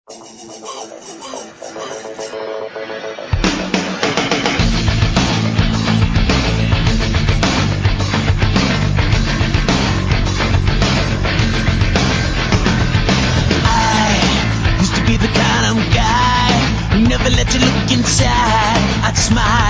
I used to be the kind of guy who never let you look inside. I'd smile